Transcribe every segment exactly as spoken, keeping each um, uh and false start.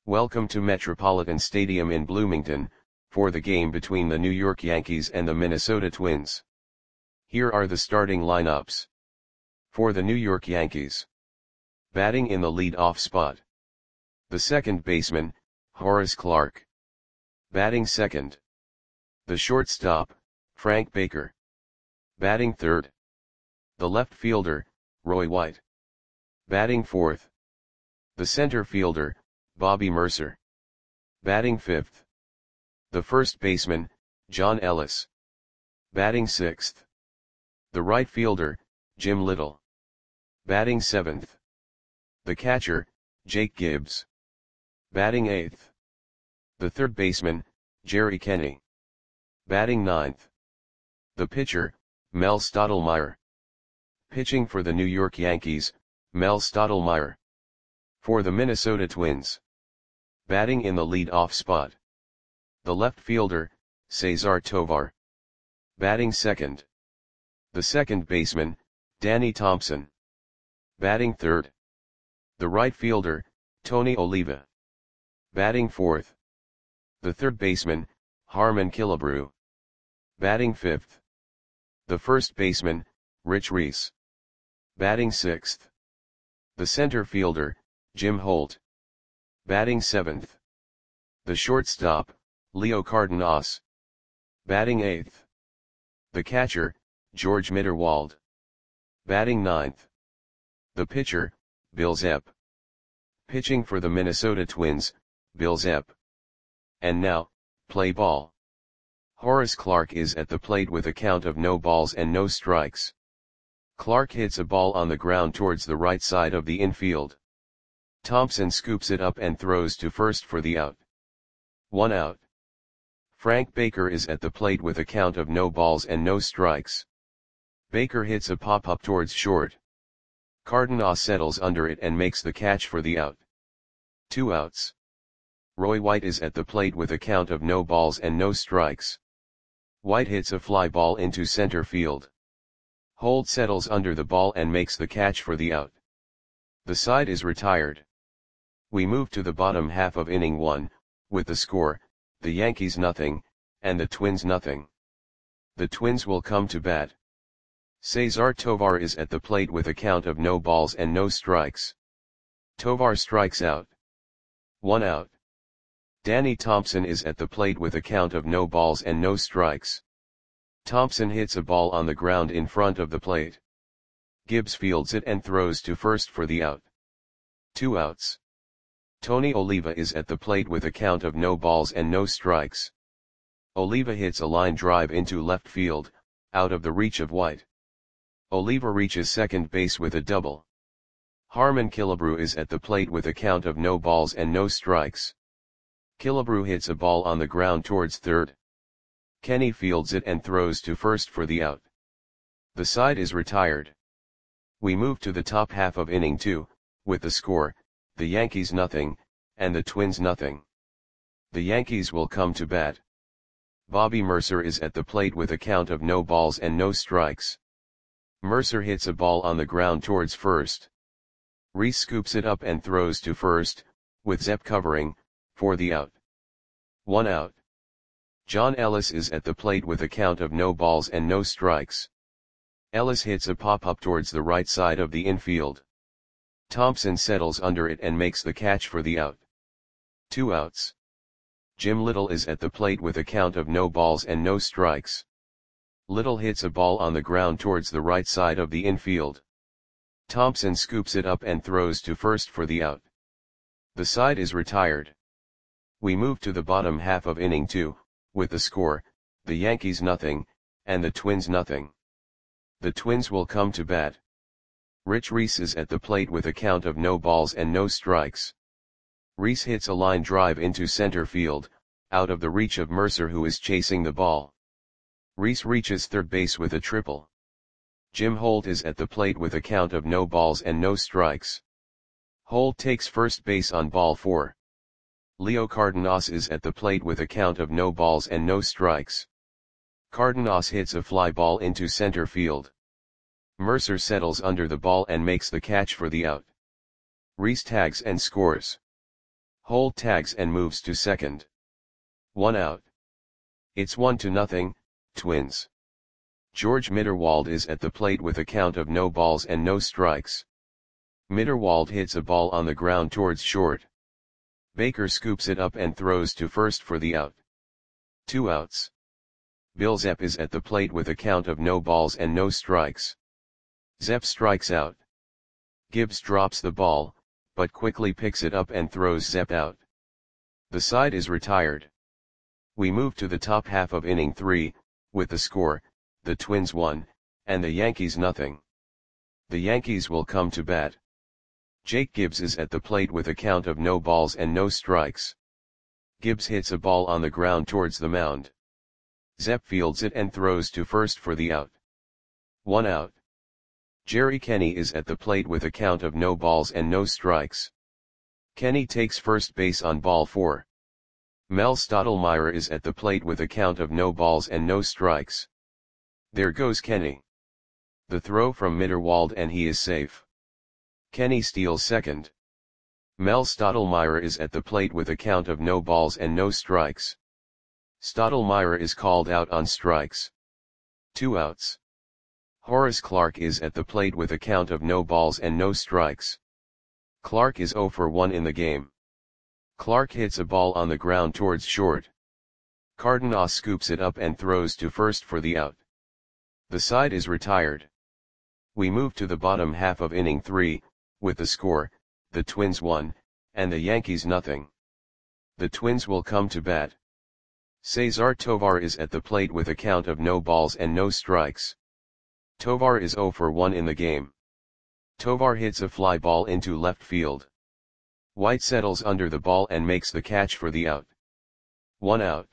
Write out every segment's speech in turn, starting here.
Welcome to Metropolitan Stadium in Bloomington, for the game between the New York Yankees and the Minnesota Twins. Here are the starting lineups. For the New York Yankees. Batting in the lead-off spot. The second baseman, Horace Clarke. Batting second. The shortstop, Frank Baker. Batting third. The left fielder, Roy White. Batting fourth. The center fielder, Bobby Murcer. Batting fifth. The first baseman, John Ellis. Batting sixth. The right fielder, Jim Little. Batting seventh. The catcher, Jake Gibbs. Batting eighth. The third baseman, Jerry Kenney. Batting ninth. The pitcher, Mel Stottlemyre. Pitching for the New York Yankees, Mel Stottlemyre. For the Minnesota Twins. Batting in the lead-off spot. The left fielder, Cesar Tovar. Batting second. The second baseman, Danny Thompson. Batting third. The right fielder, Tony Oliva. Batting fourth. The third baseman, Harmon Killebrew. Batting fifth. The first baseman, Rich Reese. Batting sixth. The center fielder, Jim Holt. Batting seventh. The shortstop, Leo Cardenas. Batting eighth. The catcher, George Mitterwald. Batting ninth. The pitcher, Bill Zepp. Pitching for the Minnesota Twins, Bill Zepp. And now, play ball. Horace Clarke is at the plate with a count of no balls and no strikes. Clarke hits a ball on the ground towards the right side of the infield. Thompson scoops it up and throws to first for the out. One out. Frank Baker is at the plate with a count of no balls and no strikes. Baker hits a pop-up towards short. Cardenas settles under it and makes the catch for the out. Two outs. Roy White is at the plate with a count of no balls and no strikes. White hits a fly ball into center field. Holt settles under the ball and makes the catch for the out. The side is retired. We move to the bottom half of inning one, with the score, the Yankees nothing, and the Twins nothing. The Twins will come to bat. Cesar Tovar is at the plate with a count of no balls and no strikes. Tovar strikes out. One out. Danny Thompson is at the plate with a count of no balls and no strikes. Thompson hits a ball on the ground in front of the plate. Gibbs fields it and throws to first for the out. Two outs. Tony Oliva is at the plate with a count of no balls and no strikes. Oliva hits a line drive into left field, out of the reach of White. Oliva reaches second base with a double. Harmon Killebrew is at the plate with a count of no balls and no strikes. Killebrew hits a ball on the ground towards third. Kenney fields it and throws to first for the out. The side is retired. We move to the top half of inning two, with the score, the Yankees nothing, and the Twins nothing. The Yankees will come to bat. Bobby Murcer is at the plate with a count of no balls and no strikes. Murcer hits a ball on the ground towards first. Reese scoops it up and throws to first, with Zepp covering, for the out. One out. John Ellis is at the plate with a count of no balls and no strikes. Ellis hits a pop-up towards the right side of the infield. Thompson settles under it and makes the catch for the out. Two outs. Jim Little is at the plate with a count of no balls and no strikes. Little hits a ball on the ground towards the right side of the infield. Thompson scoops it up and throws to first for the out. The side is retired. We move to the bottom half of inning two, with the score, the Yankees nothing, and the Twins nothing. The Twins will come to bat. Rich Reese is at the plate with a count of no balls and no strikes. Reese hits a line drive into center field, out of the reach of Murcer who is chasing the ball. Reese reaches third base with a triple. Jim Holt is at the plate with a count of no balls and no strikes. Holt takes first base on ball four. Leo Cardenas is at the plate with a count of no balls and no strikes. Cardenas hits a fly ball into center field. Murcer settles under the ball and makes the catch for the out. Reese tags and scores. Holt tags and moves to second. One out. It's one to nothing, Twins. George Mitterwald is at the plate with a count of no balls and no strikes. Mitterwald hits a ball on the ground towards short. Baker scoops it up and throws to first for the out. Two outs. Bill Zepp is at the plate with a count of no balls and no strikes. Zepp strikes out. Gibbs drops the ball, but quickly picks it up and throws Zepp out. The side is retired. We move to the top half of inning three, with the score, the Twins one, and the Yankees nothing. The Yankees will come to bat. Jake Gibbs is at the plate with a count of no balls and no strikes. Gibbs hits a ball on the ground towards the mound. Zepp fields it and throws to first for the out. One out. Jerry Kenny is at the plate with a count of no balls and no strikes. Kenny takes first base on ball four. Mel Stottlemyre is at the plate with a count of no balls and no strikes. There goes Kenny. The throw from Mitterwald and he is safe. Kenny steals second. Mel Stottlemyre is at the plate with a count of no balls and no strikes. Stottlemyre is called out on strikes. Two outs. Horace Clarke is at the plate with a count of no balls and no strikes. Clarke is oh for one in the game. Clarke hits a ball on the ground towards short. Cardenas scoops it up and throws to first for the out. The side is retired. We move to the bottom half of inning three, with the score, the Twins one, and the Yankees nothing. The Twins will come to bat. Cesar Tovar is at the plate with a count of no balls and no strikes. Tovar is oh for one in the game. Tovar hits a fly ball into left field. White settles under the ball and makes the catch for the out. One out.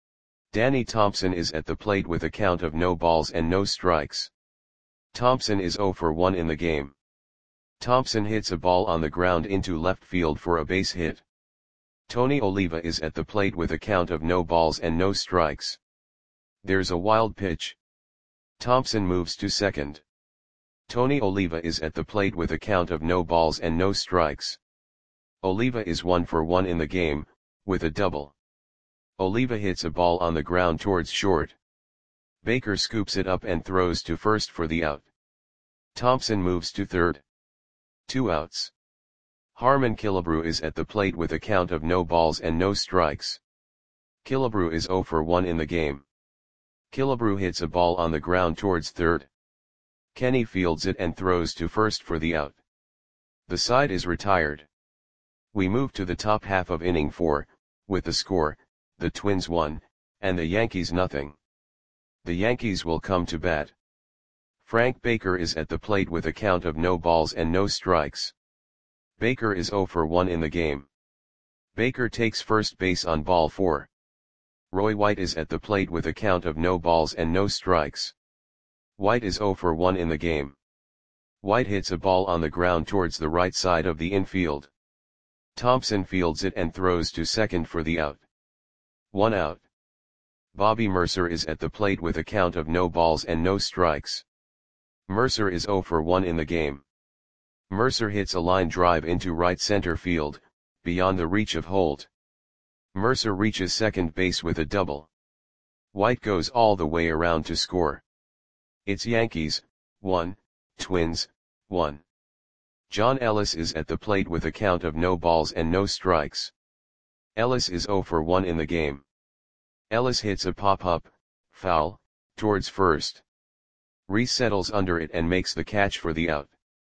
Danny Thompson is at the plate with a count of no balls and no strikes. Thompson is oh for one in the game. Thompson hits a ball on the ground into left field for a base hit. Tony Oliva is at the plate with a count of no balls and no strikes. There's a wild pitch. Thompson moves to second. Tony Oliva is at the plate with a count of no balls and no strikes. Oliva is one for one in the game, with a double. Oliva hits a ball on the ground towards short. Baker scoops it up and throws to first for the out. Thompson moves to third. Two outs. Harmon Killebrew is at the plate with a count of no balls and no strikes. Killebrew is oh for one in the game. Killebrew hits a ball on the ground towards third. Kenny fields it and throws to first for the out. The side is retired. We move to the top half of inning four, with the score, the Twins one, and the Yankees nothing. The Yankees will come to bat. Frank Baker is at the plate with a count of no balls and no strikes. Baker is oh for one in the game. Baker takes first base on ball four. Roy White is at the plate with a count of no balls and no strikes. White is oh for one in the game. White hits a ball on the ground towards the right side of the infield. Thompson fields it and throws to second for the out. One out. Bobby Mercer is at the plate with a count of no balls and no strikes. Mercer is oh for one in the game. Mercer hits a line drive into right center field, beyond the reach of Holt. Mercer reaches second base with a double. White goes all the way around to score. It's Yankees, one, Twins, one. John Ellis is at the plate with a count of no balls and no strikes. Ellis is oh for one in the game. Ellis hits a pop-up, foul, towards first. Reese settles under it and makes the catch for the out.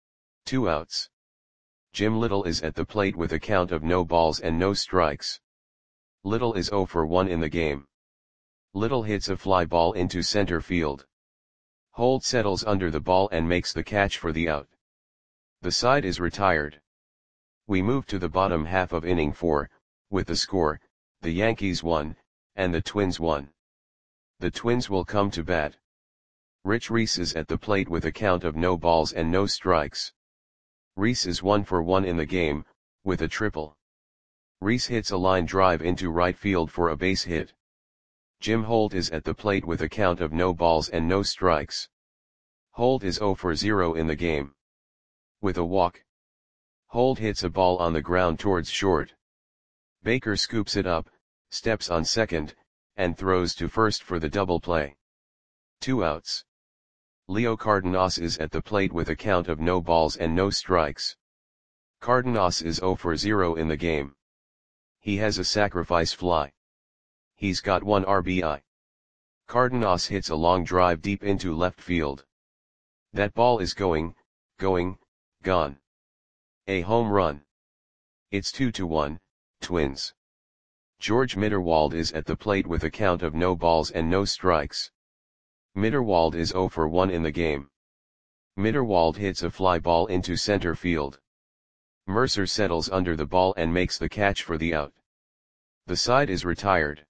Two outs. Jim Little is at the plate with a count of no balls and no strikes. Little is oh for one in the game. Little hits a fly ball into center field. Holt settles under the ball and makes the catch for the out. The side is retired. We move to the bottom half of inning four, with the score, the Yankees one, and the Twins one. The Twins will come to bat. Rich Reese is at the plate with a count of no balls and no strikes. Reese is one for one in the game, with a triple. Reese hits a line drive into right field for a base hit. Jim Holt is at the plate with a count of no balls and no strikes. Holt is oh for zero in the game. With a walk. Holt hits a ball on the ground towards short. Baker scoops it up, steps on second, and throws to first for the double play. Two outs. Leo Cardenas is at the plate with a count of no balls and no strikes. Cardenas is zero for zero in the game. He has a sacrifice fly. He's got one R B I. Cardenas hits a long drive deep into left field. That ball is going, going, gone. A home run. It's two to one, Twins. George Mitterwald is at the plate with a count of no balls and no strikes. Mitterwald is zero for one in the game. Mitterwald hits a fly ball into center field. Mercer settles under the ball and makes the catch for the out. The side is retired.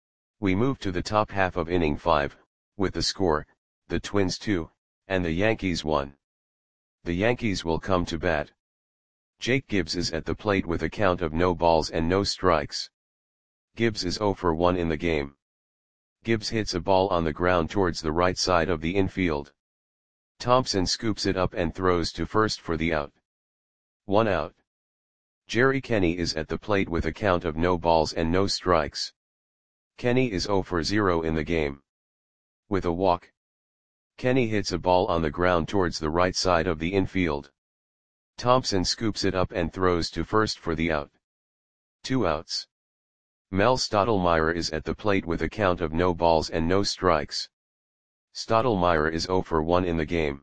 We move to the top half of inning five, with the score, the Twins two, and the Yankees one. The Yankees will come to bat. Jake Gibbs is at the plate with a count of no balls and no strikes. Gibbs is zero for one in the game. Gibbs hits a ball on the ground towards the right side of the infield. Thompson scoops it up and throws to first for the out. One out. Jerry Kenny is at the plate with a count of no balls and no strikes. Kenny is zero for zero in the game. With a walk. Kenny hits a ball on the ground towards the right side of the infield. Thompson scoops it up and throws to first for the out. Two outs. Mel Stottlemyre is at the plate with a count of no balls and no strikes. Stottlemyre is zero for one in the game.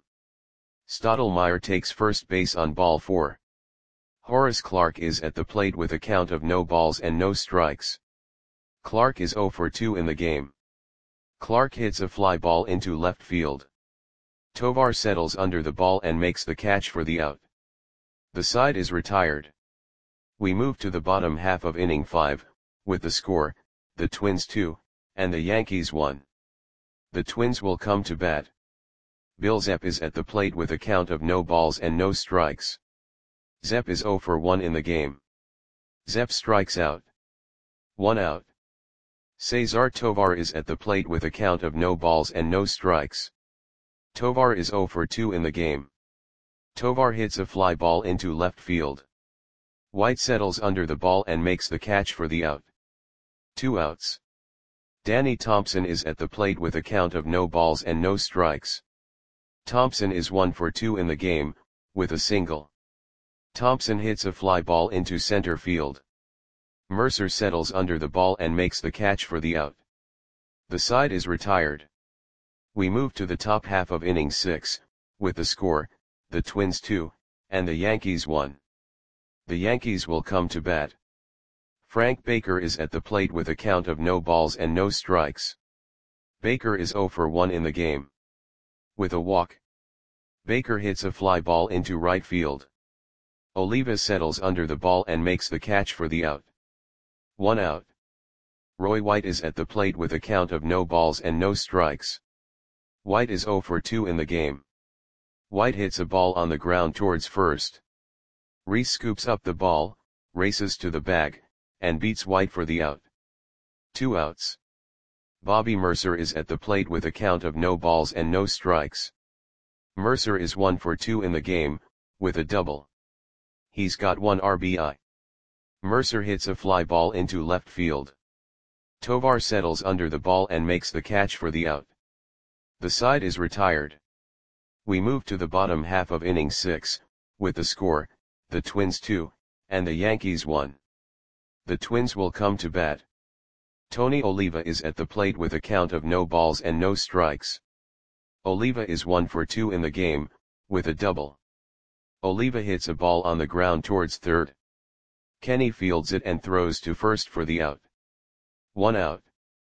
Stottlemyre takes first base on ball four. Horace Clarke is at the plate with a count of no balls and no strikes. Clarke is zero for two in the game. Clarke hits a fly ball into left field. Tovar settles under the ball and makes the catch for the out. The side is retired. We move to the bottom half of inning five, with the score, the Twins two, and the Yankees one. The Twins will come to bat. Bill Zepp is at the plate with a count of no balls and no strikes. Zepp is zero for one in the game. Zepp strikes out. One out. Cesar Tovar is at the plate with a count of no balls and no strikes. Tovar is zero for two in the game. Tovar hits a fly ball into left field. White settles under the ball and makes the catch for the out. Two outs. Danny Thompson is at the plate with a count of no balls and no strikes. Thompson is one for two in the game, with a single. Thompson hits a fly ball into center field. Mercer settles under the ball and makes the catch for the out. The side is retired. We move to the top half of inning six, with the score, the Twins two, and the Yankees one. The Yankees will come to bat. Frank Baker is at the plate with a count of no balls and no strikes. Baker is zero for one in the game. With a walk. Baker hits a fly ball into right field. Oliva settles under the ball and makes the catch for the out. One out. Roy White is at the plate with a count of no balls and no strikes. White is zero for two in the game. White hits a ball on the ground towards first. Reese scoops up the ball, races to the bag, and beats White for the out. Two outs. Bobby Mercer is at the plate with a count of no balls and no strikes. Mercer is one for two in the game, with a double. He's got one R B I. Mercer hits a fly ball into left field. Tovar settles under the ball and makes the catch for the out. The side is retired. We move to the bottom half of inning six, with the score, the Twins two, and the Yankees one. The Twins will come to bat. Tony Oliva is at the plate with a count of no balls and no strikes. Oliva is one for two in the game, with a double. Oliva hits a ball on the ground towards third. Kenny fields it and throws to first for the out. One out.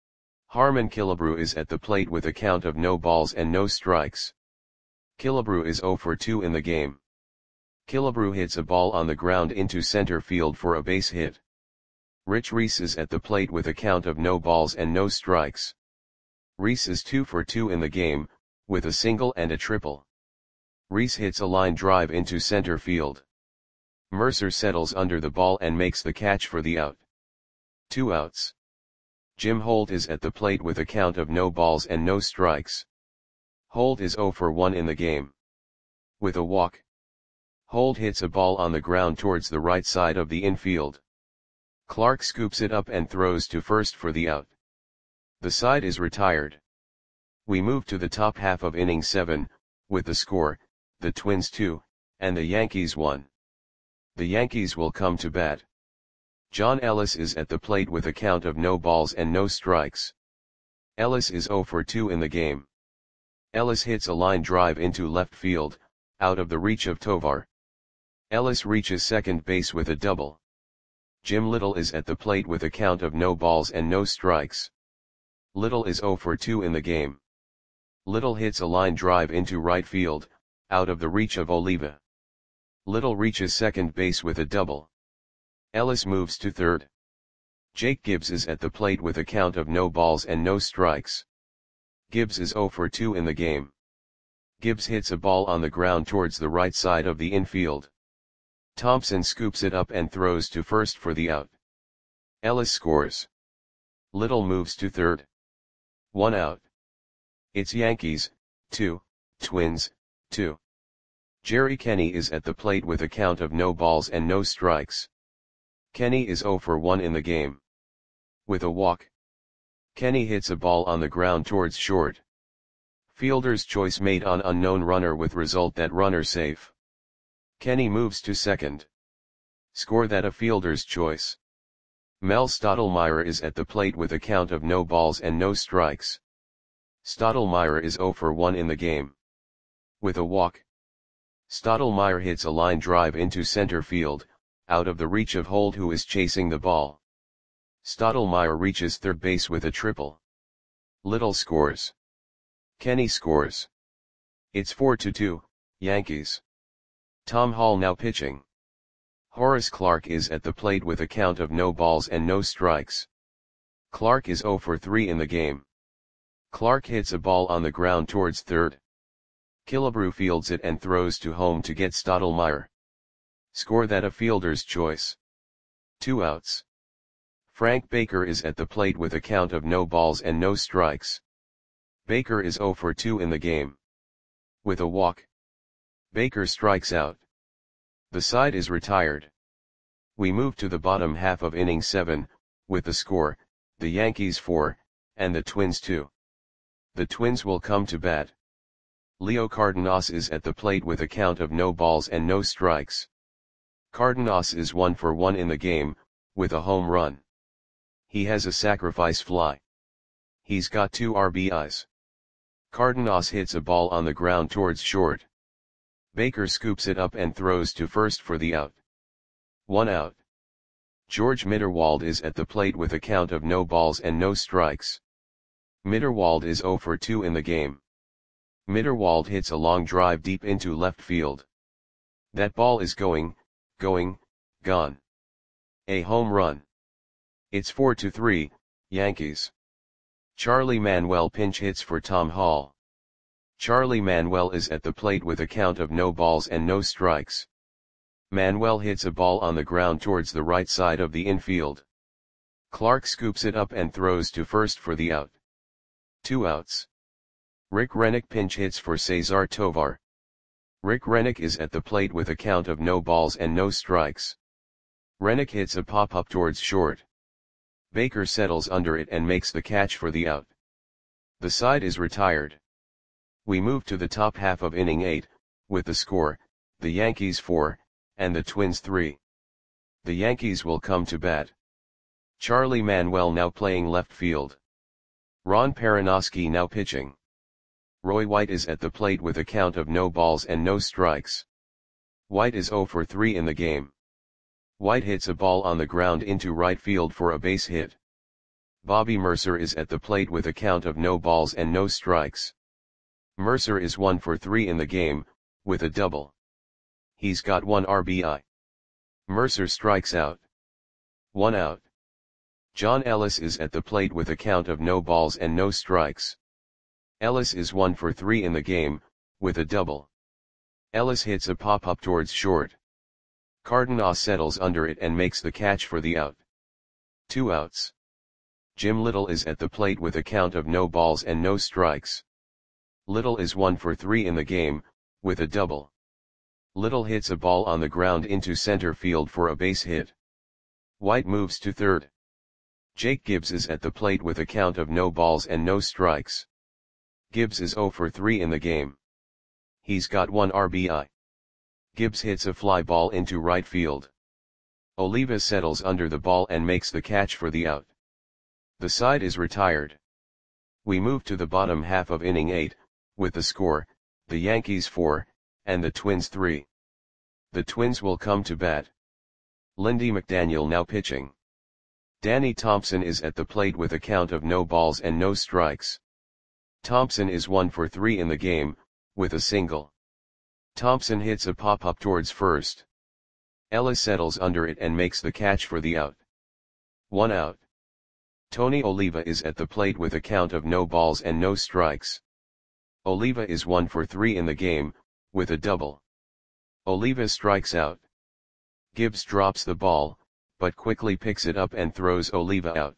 Harmon Killebrew is at the plate with a count of no balls and no strikes. Killebrew is zero for two in the game. Killebrew hits a ball on the ground into center field for a base hit. Rich Reese is at the plate with a count of no balls and no strikes. Reese is two for two in the game, with a single and a triple. Reese hits a line drive into center field. Mercer settles under the ball and makes the catch for the out. Two outs. Jim Holt is at the plate with a count of no balls and no strikes. Holt is zero for one in the game. With a walk. Holt hits a ball on the ground towards the right side of the infield. Clark scoops it up and throws to first for the out. The side is retired. We move to the top half of inning seven, with the score, the Twins two, and the Yankees one. The Yankees will come to bat. John Ellis is at the plate with a count of no balls and no strikes. Ellis is oh for two in the game. Ellis hits a line drive into left field, out of the reach of Tovar. Ellis reaches second base with a double. Jim Little is at the plate with a count of no balls and no strikes. Little is oh for two in the game. Little hits a line drive into right field, out of the reach of Oliva. Little reaches second base with a double. Ellis moves to third. Jake Gibbs is at the plate with a count of no balls and no strikes. Gibbs is oh for two in the game. Gibbs hits a ball on the ground towards the right side of the infield. Thompson scoops it up and throws to first for the out. Ellis scores. Little moves to third. One out. It's Yankees, two, Twins, two. Jerry Kenny is at the plate with a count of no balls and no strikes. Kenny is oh for one in the game. With a walk. Kenny hits a ball on the ground towards short. Fielder's choice made on unknown runner with result that runner safe. Kenny moves to second. Score that a fielder's choice. Mel Stottlemyre is at the plate with a count of no balls and no strikes. Stottlemyre is oh for one in the game. With a walk. Stottlemyre hits a line drive into center field, out of the reach of Holt who is chasing the ball. Stottlemyre reaches third base with a triple. Little scores. Kenny scores. It's four to two, Yankees. Tom Hall now pitching. Horace Clarke is at the plate with a count of no balls and no strikes. Clarke is oh for three in the game. Clarke hits a ball on the ground towards third. Killebrew fields it and throws to home to get Stottlemyre. Score that a fielder's choice. Two outs. Frank Baker is at the plate with a count of no balls and no strikes. Baker is oh for two in the game. With a walk. Baker strikes out. The side is retired. We move to the bottom half of inning seven, with the score, the Yankees four, and the Twins two. The Twins will come to bat. Leo Cardenas is at the plate with a count of no balls and no strikes. Cardenas is one for one in the game, with a home run. He has a sacrifice fly. He's got two R B Is. Cardenas hits a ball on the ground towards short. Baker scoops it up and throws to first for the out. One out. George Mitterwald is at the plate with a count of no balls and no strikes. Mitterwald is oh for two in the game. Mitterwald hits a long drive deep into left field. That ball is going, going, gone. A home run. It's four to three, Yankees. Charlie Manuel pinch hits for Tom Hall. Charlie Manuel is at the plate with a count of no balls and no strikes. Manuel hits a ball on the ground towards the right side of the infield. Clarke scoops it up and throws to first for the out. Two outs. Rick Rennick pinch hits for Cesar Tovar. Rick Rennick is at the plate with a count of no balls and no strikes. Rennick hits a pop-up towards short. Baker settles under it and makes the catch for the out. The side is retired. We move to the top half of inning eight, with the score, the Yankees four, and the Twins three. The Yankees will come to bat. Charlie Manuel now playing left field. Ron Perranoski now pitching. Roy White is at the plate with a count of no balls and no strikes. White is oh for three in the game. White hits a ball on the ground into right field for a base hit. Bobby Mercer is at the plate with a count of no balls and no strikes. Mercer is one for three in the game, with a double. He's got one R B I. Mercer strikes out. One out. John Ellis is at the plate with a count of no balls and no strikes. Ellis is one for three in the game, with a double. Ellis hits a pop-up towards short. Cardenas settles under it and makes the catch for the out. Two outs. Jim Little is at the plate with a count of no balls and no strikes. Little is one for three in the game, with a double. Little hits a ball on the ground into center field for a base hit. White moves to third. Jake Gibbs is at the plate with a count of no balls and no strikes. Gibbs is zero for three in the game. He's got one R B I. Gibbs hits a fly ball into right field. Oliva settles under the ball and makes the catch for the out. The side is retired. We move to the bottom half of inning eight, with the score, the Yankees four, and the Twins three. The Twins will come to bat. Lindy McDaniel now pitching. Danny Thompson is at the plate with a count of no balls and no strikes. Thompson is one for three in the game, with a single. Thompson hits a pop-up towards first. Ellis settles under it and makes the catch for the out. One out. Tony Oliva is at the plate with a count of no balls and no strikes. Oliva is one for three in the game, with a double. Oliva strikes out. Gibbs drops the ball, but quickly picks it up and throws Oliva out.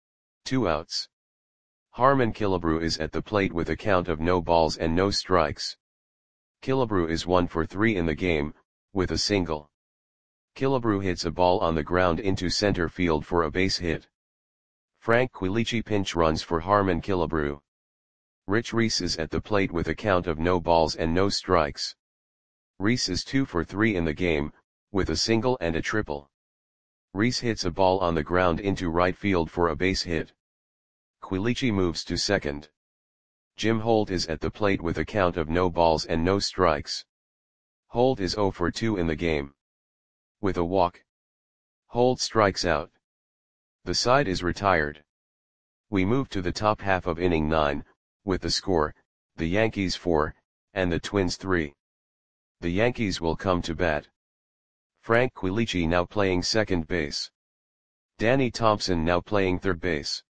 Two outs. Harmon Killebrew is at the plate with a count of no balls and no strikes. Killebrew is one for three in the game, with a single. Killebrew hits a ball on the ground into center field for a base hit. Frank Quilici pinch runs for Harmon Killebrew. Rich Reese is at the plate with a count of no balls and no strikes. Reese is two for three in the game, with a single and a triple. Reese hits a ball on the ground into right field for a base hit. Quilici moves to second. Jim Holt is at the plate with a count of no balls and no strikes. Holt is zero for two in the game. With a walk. Holt strikes out. The side is retired. We move to the top half of inning nine, with the score, the Yankees four, and the Twins three. The Yankees will come to bat. Frank Quilici now playing second base. Danny Thompson now playing third base.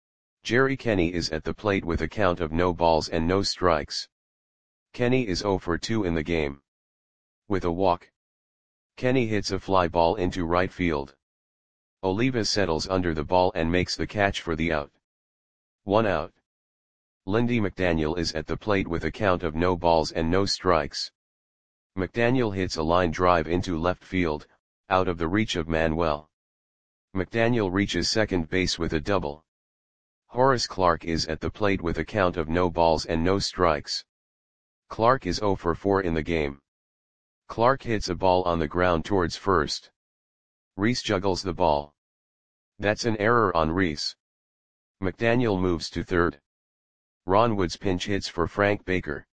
Jerry Kenny is at the plate with a count of no balls and no strikes. Kenny is zero for two in the game. With a walk. Kenny hits a fly ball into right field. Oliva settles under the ball and makes the catch for the out. One out. Lindy McDaniel is at the plate with a count of no balls and no strikes. McDaniel hits a line drive into left field, out of the reach of Manuel. McDaniel reaches second base with a double. Horace Clarke is at the plate with a count of no balls and no strikes. Clarke is zero for four in the game. Clarke hits a ball on the ground towards first. Reese juggles the ball. That's an error on Reese. McDaniel moves to third. Ron Woods pinch hits for Frank Baker.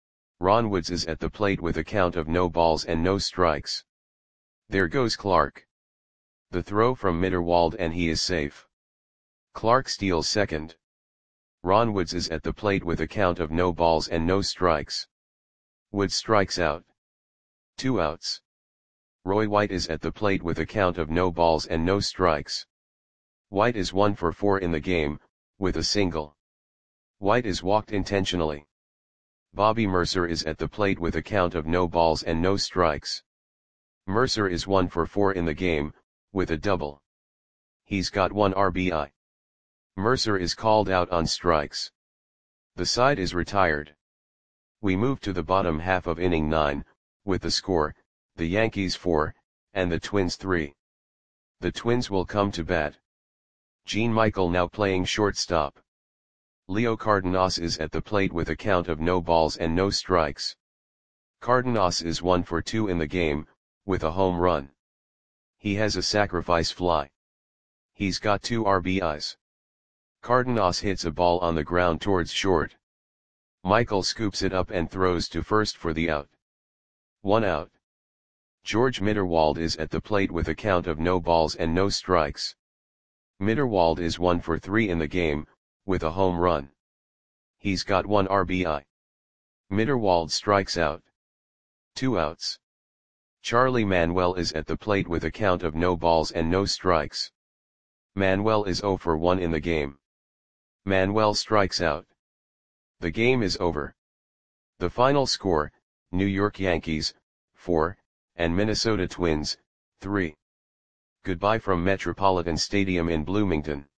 Ron Woods is at the plate with a count of no balls and no strikes. There goes Clarke. The throw from Mitterwald and he is safe. Clarke steals second. Ron Woods is at the plate with a count of no balls and no strikes. Woods strikes out. Two outs. Roy White is at the plate with a count of no balls and no strikes. White is one for four in the game, with a single. White is walked intentionally. Bobby Mercer is at the plate with a count of no balls and no strikes. Mercer is one for four in the game, with a double. He's got one R B I. Mercer is called out on strikes. The side is retired. We move to the bottom half of inning nine, with the score, the Yankees four, and the Twins three. The Twins will come to bat. Gene Michael now playing shortstop. Leo Cardenas is at the plate with a count of no balls and no strikes. Cardenas is one for two in the game, with a home run. He has a sacrifice fly. He's got two R B Is. Cardenas hits a ball on the ground towards short. Michael scoops it up and throws to first for the out. One out. George Mitterwald is at the plate with a count of no balls and no strikes. Mitterwald is one for three in the game, with a home run. He's got one R B I. Mitterwald strikes out. Two outs. Charlie Manuel is at the plate with a count of no balls and no strikes. Manuel is zero for one in the game. Manuel strikes out. The game is over. The final score, New York Yankees, four, and Minnesota Twins, three. Goodbye from Metropolitan Stadium in Bloomington.